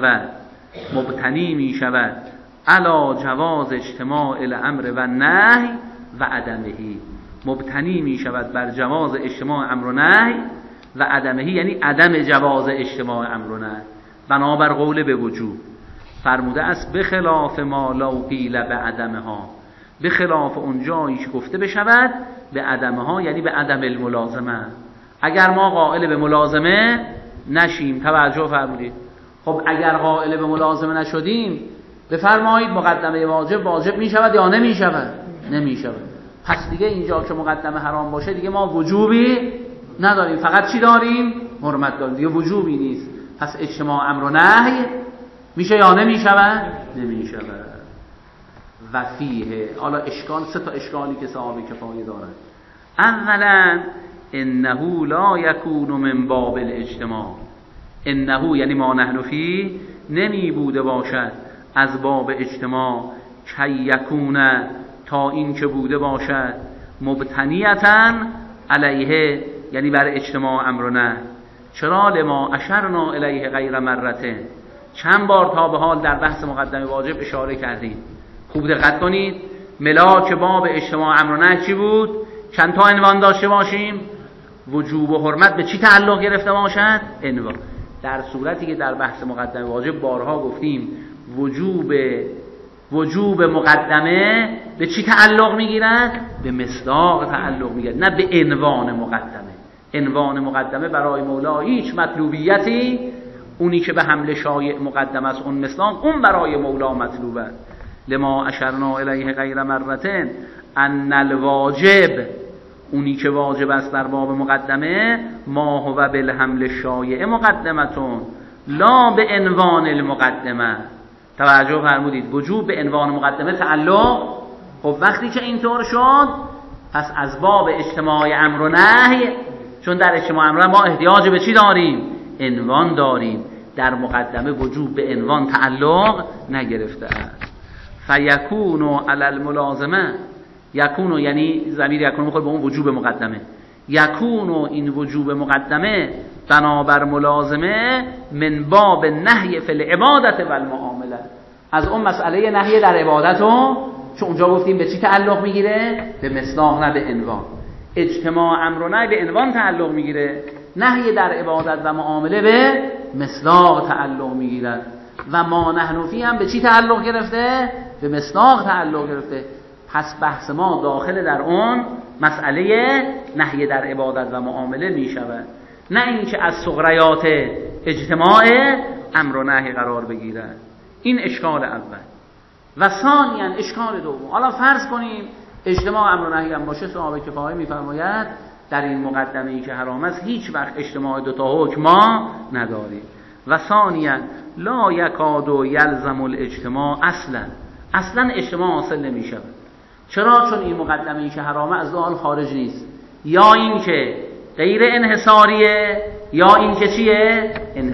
می شود علا جواز اجتماع الامر و نهی و عدمهی، مبتنی می شود بر جواز اجتماع امر و نهی و عدمهی، یعنی عدم جواز اجتماع امر و نهی بنابر قول به وجوب. فرموده است به خلاف ما لو قیل به عدمها، به خلاف اون جایی که گفته بشود به عدمها، یعنی به عدم الملازمه. اگر ما قائل به ملازمه نشیم، توجه فرمودید، خب اگر قائل به ملازمه نشدیم بفرمایید مقدمه واجب واجب می شود یا نمی شود؟ نمی شود. پس دیگه اینجا که مقدمه حرام باشه دیگه ما وجوبی نداریم، فقط چی داریم؟ حرمت داریم، دیگه وجوبی نیست. پس اجتماع امر و نهی میشه یا نمی شود؟ نمی شود. و فیه، حالا اشکال، سه تا اشکالی که صاحب کفایه دارد. اولا انه لا یکون من باب الاجتماع، انه یعنی ما نحن فیه، نمی بوده باشد از باب اجتماع، کی یکون تا این که بوده باشد، مبتنیتاً علیه یعنی بر اجتماع امر و نهی. چرا؟ لما اشرنا الیه غیر مرتين، چند بار تا به حال در بحث مقدمه واجب اشاره کردیم. خوب دقت کنید، ملاک باب اجتماع امر و نهی چی بود؟ چند تا عنوان داشته باشیم؟ وجوب و حرمت به چی تعلق گرفته باشد؟ عنوان. در صورتی که در بحث مقدمه واجب بارها گفتیم وجوب مقدمه به چی تعلق میگیرد؟ به مصداق تعلق میگیرد، نه به عنوان مقدمه. عنوان مقدمه برای مولا هیچ مطلوبیتی، اونی که به حمل شایع مقدم است اون مصداق، اون برای مولا مطلوبه. لما اشرنا الیه غیر مرتين ان الواجب، اونی که واجب است در باب مقدمه، ما هو بالحمل شایع مقدمتون لا به عنوان المقدمه. توجه فرمودید، وجوب به عنوان مقدمه تعلق. خب وقتی که اینطور شد پس از باب اجتماع امر و نهی، چون در اجتماع امر و نهی ما احتیاج به چی داریم؟ عنوان داریم. در مقدمه وجوب به عنوان تعلق نگرفته است. فیکون علی الملازمه، یکون یعنی ضمیر یکون میخوره به اون وجوب مقدمه، یکون این وجوب مقدمه بنابر ملازمه من باب نهی فی العبادت و المعامله، از اون مسئله نهی در عبادت و، چون اونجا گفتیم به چی تعلق میگیره؟ به مصداق نه به عنوان. اجتماع امر و نهی به عنوان تعلق میگیره، نهی در عبادت و معامله به مصداق تعلق میگیرد. و ما نحن فیه هم به چی تعلق گرفته؟ به مصداق تعلق گرفته. پس بحث ما داخل در اون مسئله نهی در عبادت و معامله می شود، نه اینکه از صغریات اجتماع امر و نهی قرار بگیرد. این اشکال اول. و ثانیاً اشکال دوم، حالا فرض کنیم اجتماع امر و نهی هم باشه، صاحب کفایه میفرماید در این مقدمه ای که حرام است هیچ وقت اجتماع دو تا حکم ما نداریم. و ثانیاً لا یکاد یلزم الاجتماع اصلا اجتماع حاصل نمی شود. چرا؟ چون این مقدمه ای که حرامه از دو حال خارج نیست، یا این که غیر انحصاریه یا این که چیه؟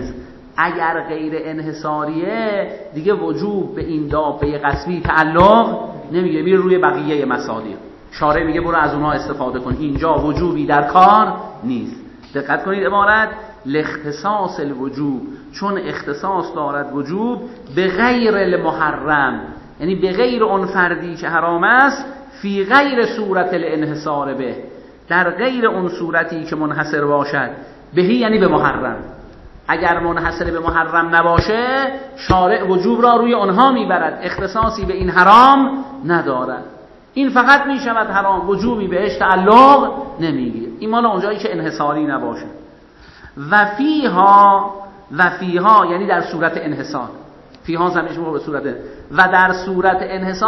اگر غیر انحصاریه دیگه وجوب به این دابه قسمی تعلق نمیگیره، میره روی بقیه مصادیق. شارع میگه برو از اونها استفاده کن، اینجا وجوبی در کار نیست. دقت کنید عبارت لاختصاص الوجوب، چون اختصاص دارد وجوب به غیر المحرم، یعنی به غیر اون فردی که حرام است، فی غیر صورت الانحصار به، در غیر اون صورتی که منحصر باشد، بهی یعنی به محرم. اگر منحصر به محرم نباشه شارع وجوب را روی آنها میبرد، اختصاصی به این حرام ندارد. این فقط میشود حرام، وجوبی بهش تعلق نمیگیره. این مال اونجایی که انحصاری نباشه. و فیها یعنی در صورت انحصار، فیها زمینش میخوره به صورت، و در صورت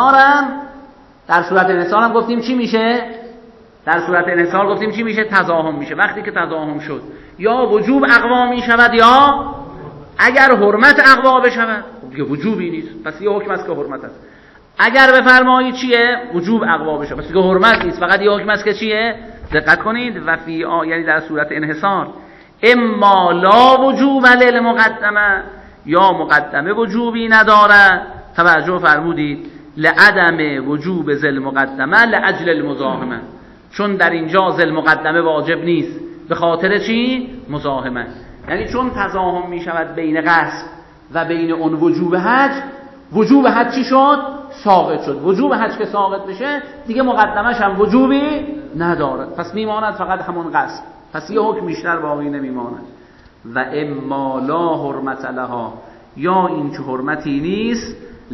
انحصار هم گفتیم چی میشه؟ در صورت انحصار گفتیم چی میشه؟ تضاهم میشه. وقتی که تضاهم شد یا وجوب اقوا میشود یا اگر حرمت اقوا بشود، دیگه وجوبی نیست، پس یه حکم است که حرمت است. اگر بفرمایید چیه؟ وجوب اقوا بشه، پس دیگه حرمت نیست، فقط یه حکم است که چیه؟ دقت کنید. و فی یعنی در صورت انحصار اما لا وجوب للمقدمه، یا مقدمه وجوبی ندارد. توجه فرمودید لعدم وجوب ذل مقدمه لاجل المزاحمه، چون در اینجا ذل مقدمه واجب نیست. به خاطر چی؟ مزاحمه. یعنی چون تزاحم می شود بین قصد و بین اون وجوب حج، وجوب حج چی شد؟ ساقط شد. وجوب حج که ساقط بشه دیگه مقدمش هم وجوبی ندارد، پس میماند فقط همون قصد، پس یه حکم بیشتر باقی نمیماند. و اما لا حرمت لها، یا این که حرمتی نیست،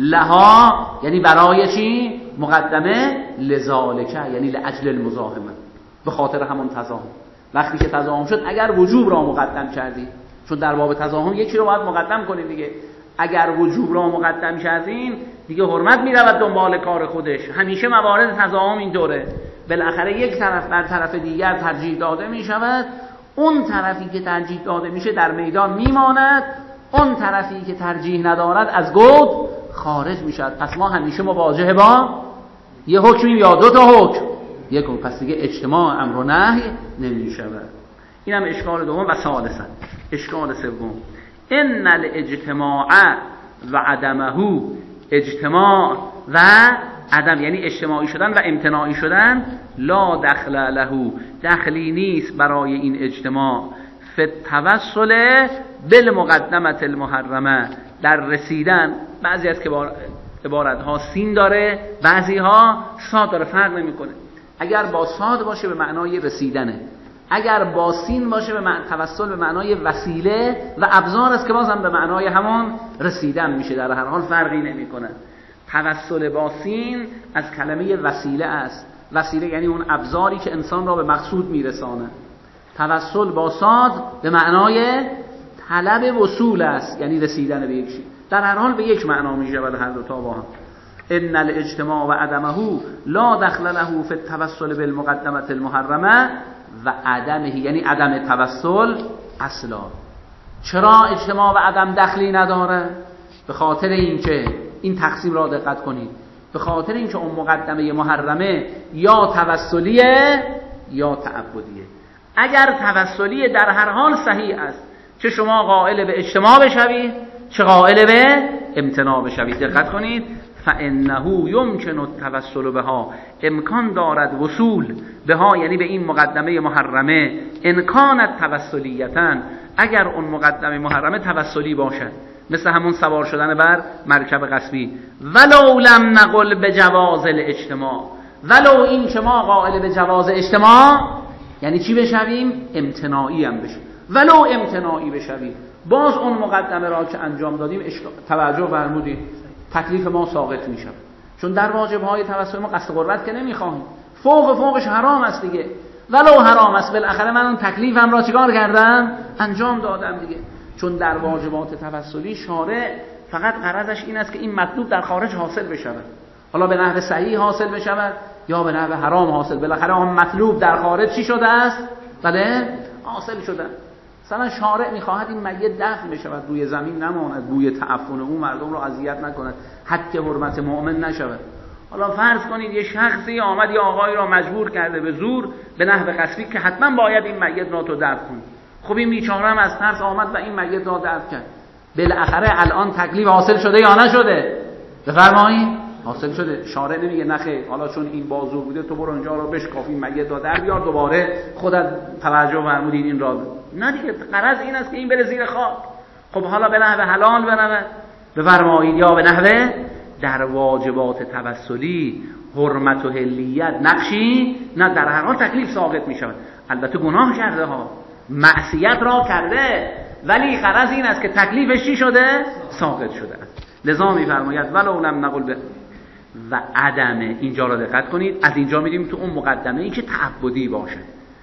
لها یعنی برای چی؟ مقدمه، لذالکه یعنی لاجل المزاحمه، به خاطر همون تزاحم. وقتی که تزاحم شد اگر وجوب را مقدم کردی، چون در باب تزاحم یکی رو باید مقدم کنیم دیگه، اگر وجوب را مقدم کردیم دیگه حرمت میرود دنبال کار خودش. همیشه موارد تزاحم اینطوره، بالاخره یک طرف بر طرف دیگر ترجیح داده میشود، اون طرفی که ترجیح داده میشه در میدان میماند، اون طرفی که ترجیح ندارد از گود خارج میشود. پس ما همیشه مواجه با یه حکمیم یا دو تا حکم، یک حکم، پس دیگه اجتماع امر و نهی نمیشود. اینم اشکال دوم. و ثالثا اشکال سوم، ان الاجتماع و عدمه، اجتماع و عدم یعنی اجتماعی شدن و امتناعی شدن، لا دخل له دخلی نیست برای این اجتماع، فی التوسل بالمقدمه المحرمه، در رسیدن. بعضی از که عبارت ها سین داره، بعضی ها صاد داره، فرق نمیکنه. اگر با صاد باشه به معنای رسیدنه، اگر با سین باشه به توسل به معنای وسیله و ابزار است که بازم به معنای همون رسیدن میشه، در هر حال فرقی نمیکنه. توسل با سین از کلمه وسیله است، وسیله یعنی اون ابزاری که انسان را به مقصود میرسانه. توسل با صاد به معنای طلب وصول است، یعنی رسیدن به یک چیز، در هر حال به یک معنا میشود هر دو تا با هم. ان الاجتماع و عدمه لا دخل له فی التوسل بالمقدمه المحرمه و عدمه یعنی عدم توسل اصلا. چرا اجتماع و عدم دخلی نداره؟ به خاطر اینکه این تقسیم را دقت کنید، به خاطر اینکه اون مقدمه محرمه یا توسلیه یا تعبدیه. اگر توسلیه در هر حال صحیح است، چه شما قائل به اجتماع بشوید چه قائل به امتناع بشوید. دقت کنید، فانه یمکن التوسل بها، امکان دارد وصول بها یعنی به این مقدمه محرمه، امکانت توسلیتن اگر اون مقدمه محرمه توسلی باشد، مثل همون سوار شدن بر مرکب غصبی. ولو لم نقل به جواز الاجتماع، ولو این که ما قائل به جواز اجتماع یعنی چی بشویم؟ امتناعی هم بشیم. ولو امتناعی بشویم باز اون مقدمه را که انجام دادیم توجه فرمودید تکلیف ما ساقط میشه، چون در واجب‌های توسل ما قصد قربت که نمیخوایم، فوقش حرام است دیگه. ولو حرام است بالاخره من اون تکلیفم را چیکار کردم؟ انجام دادم دیگه. چون در واجبات توسلی شارع فقط غرضش این است که این مطلوب در خارج حاصل بشود، حالا به نحو صحیح حاصل بشود یا به نحو حرام حاصل، بالاخره اون مطلوب در خارج چی شده است؟ بله حاصل شده. مثلا شارع میخواهد این میت دفن بشود، روی زمین نماند، بوی تعفن او مردم رو اذیت نکند، حق حرمت مؤمن نشود. حالا فرض کنید یه شخصی آمد یا آقایی را مجبور کرده به زور به نحو غصبی که حتما باید این میت را تو دفن کن. خب این بیچاره هم از ترس آمد و این میت را دفن کرد. بالاخره الان تکلیف حاصل شده یا نشده؟ بفرمایید حاصل شده. شارع نمیگه نخیر حالا چون این بازو بوده تو برو اونجا رو بشکاف، این میت را در بیار، دوباره خودت توجه فرمودین این را. نه دیگه، غرض این است که این بره زیر خاک. خب حالا به نحو حلال برود بفرمایید یا به نحو در واجبات توسلی حرمت و حلیت نقشی نه، در هر حال تکلیف ساقط می شود. البته گناه کرده ها، معصیت را کرده، ولی غرض این است که تکلیفش چی شده؟ ساقط شده است. لذا می فرماید ولو لم نقل به و عدم. اینجا را دقت کنید، از اینجا میریم تو اون مقدمه ای که تعبدی باشه.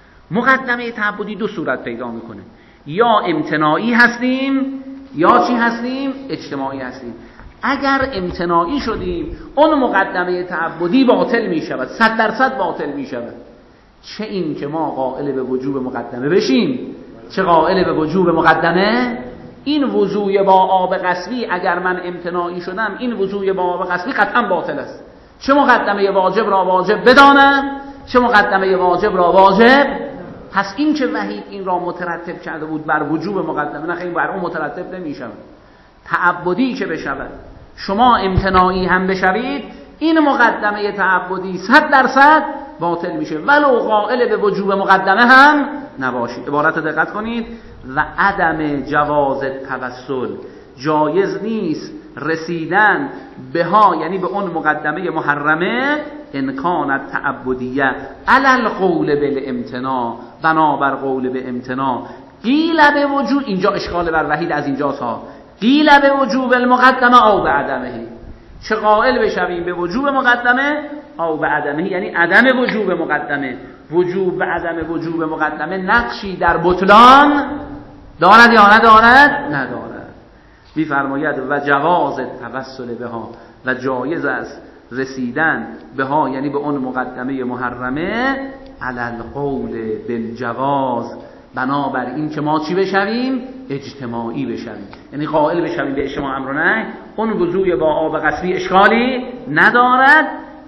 مقدمه تعبدی دو صورت پیدا میکنه، یا امتناعی هستیم یا چی هستیم؟ اجتماعی هستیم. اگر امتناعی شدیم اون مقدمه تعبدی باطل می شود، 100% باطل می شود. چه این که ما قائل به وجوب مقدمه بشیم چه قائل به وجوب مقدمه. این وضوء با آب غسلی اگر من امتناعی شدم، این وضوء با آب غسلی قطعا باطل است. چه مقدمه واجب را واجب بدانم چه مقدمه واجب را واجب پس این که وحید این را مترتب کرده بود بر وجوب مقدمه، نه خیلی بر اون مترتب نمیشه. تعبدی که بشود شما امتناعی هم بشوید، این مقدمه تعبدی 100% باطل میشه ولو قائل به وجوب مقدمه هم نباشید. عبارت دقت کنید. و عدم جواز توسل، جایز نیست رسیدن بها، یعنی به اون مقدمه محرمه، امکانت تعبدیه علی القول بالامتناع، بنابر قول به امتناع. قیل به وجوب، اینجا اشکال بر وحید از اینجاست ها، قیل به وجوب المقدمه او به عدمه، چه قائل بشویم به وجوب مقدمه او به عدمه، یعنی عدم وجوب مقدمه. وجوب و عدم وجوب مقدمه نقشی در بطلان دارد یا ندارد؟ ندارد. می‌فرماید و جواز توسل بها، و جایز است رسیدن بها، یعنی به اون مقدمه محرمه، علی القول بالجواز، بنابر این که ما چی بشویم؟ اجتماعی بشویم، یعنی قائل بشویم به اجتماع امر و نهی. اون وضوء با آب قصبی اشکالی ندارد.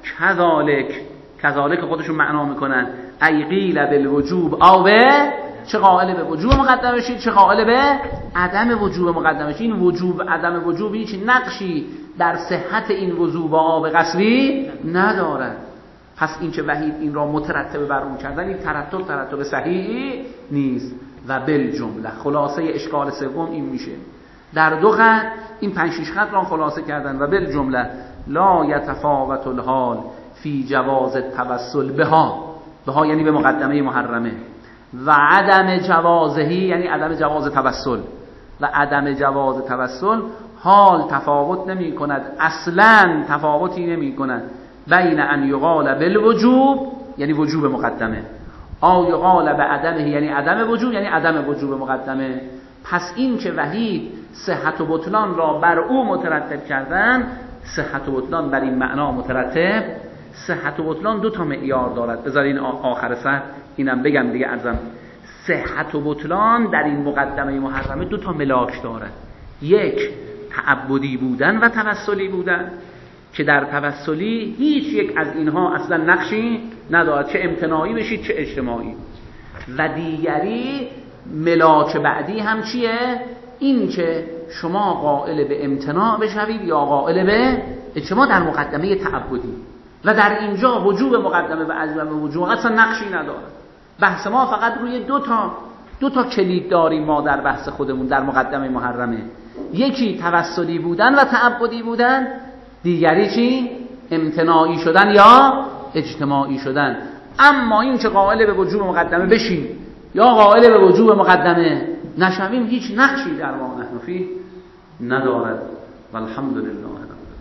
کذالک خودشون معنا میکنن ای قیل بالوجوب او به، چه قائل به وجوب مقدمه شید، چه قائل به عدم وجوب مقدمه شید. این وجوب عدم وجوب هیچ نقشی در صحت این وضوء با آب قصبی ندارد. پس این که وحید این را مترتب بر اون کردن، این ترتب صحیحی نیست. و بالجمله خلاصه اشکال سوم این میشه، در دو خط این 5-6 خط را خلاصه کردن. و بالجمله لا یتفاوت الحال فی جواز التوسل بها یعنی به مقدمه محرمه، و عدم جوازهی یعنی عدم جواز توسل، و عدم جواز توسل حال تفاوت نمی کند، اصلا تفاوتی نمی کند بین ان یقال بالوجوب یعنی وجوب مقدمه، او یقال به عدمه یعنی عدم وجوب یعنی عدم وجوب مقدمه. پس این که وحید صحت و بطلان را بر او مترتب کردن، صحت و بطلان بر این معنا مترتب. صحت و بطلان 2 تا معیار دارد. بذارین آخر سر اینم بگم دیگه ارزم. صحت و بطلان در این مقدمه محرمه 2 تا ملاک دارد. یک، تعبدی بودن و توسلی بودن، که در توسلی هیچ یک از اینها اصلا نقشی ندارد، چه امتناعی بشید چه اجتماعی. و دیگری ملاک بعدی هم چیه؟ این که شما قائل به امتناع بشوید یا قائل به اجتماع در مقدمه تعبدی. و در اینجا وجوب مقدمه و عدم وجوب اصلا نقشی نداره. بحث ما فقط روی دو تا کلید داریم ما در بحث خودمون در مقدمه محرمه. یکی توسلی بودن و تعبدی بودن، دیگری چی؟ امتناعی شدن یا اجتماعی شدن. اما این که قائل به وجوب مقدمه بشیم یا قائل به وجوب مقدمه نشویم، هیچ نقشی در ما نحن فیه ندارد. والحمدلله.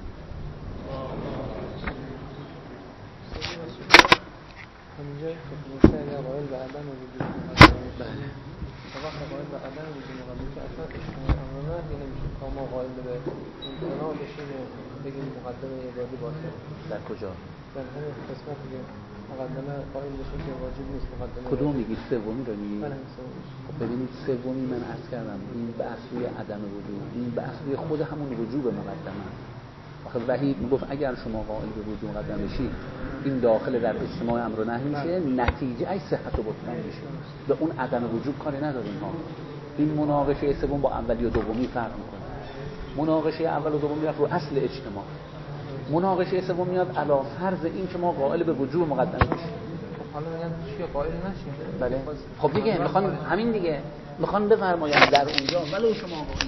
همینجای خصوصی اگر قائل به عدم وجود مقدمه، بله، وقت قائل به عدم وجود مقدمه که اصلا امرنا نمیشه تا ما قائل به امتناع بشیم بگیم مقدمه عبادی باشه. در کجا؟ در همین قسمت که مقدمه قائل بشه که واجب نیست مقدمه. کدوم میگی؟ سومی رو میگی؟ بله سومی. خب ببینید سومی من عرض کردم این بحث روی عدم وجود، این بحث روی خود همون وجوب مقدمه. آخه وحید میگفت اگر شما قائل به وجوب مقدمه بشید، این داخل در اجتماع امر و نهی میشه، نتیجه ای صحت و بطلان میشه. به اون عدم وجوب کاری نداریم ها. این مناقشه سوم با اولی و دومی فرق میکنه. مناقشه اول و دوم میاد رو اصل اجتماع، مناقشه سوم میاد علی فرض این که ما قائل به وجوب مقدمه بشیم. حالا میگن چی قائل نشیم؟ بله. خب دیگه میخوان همین دیگه میخوان بفرمایند در اونجا ولو شما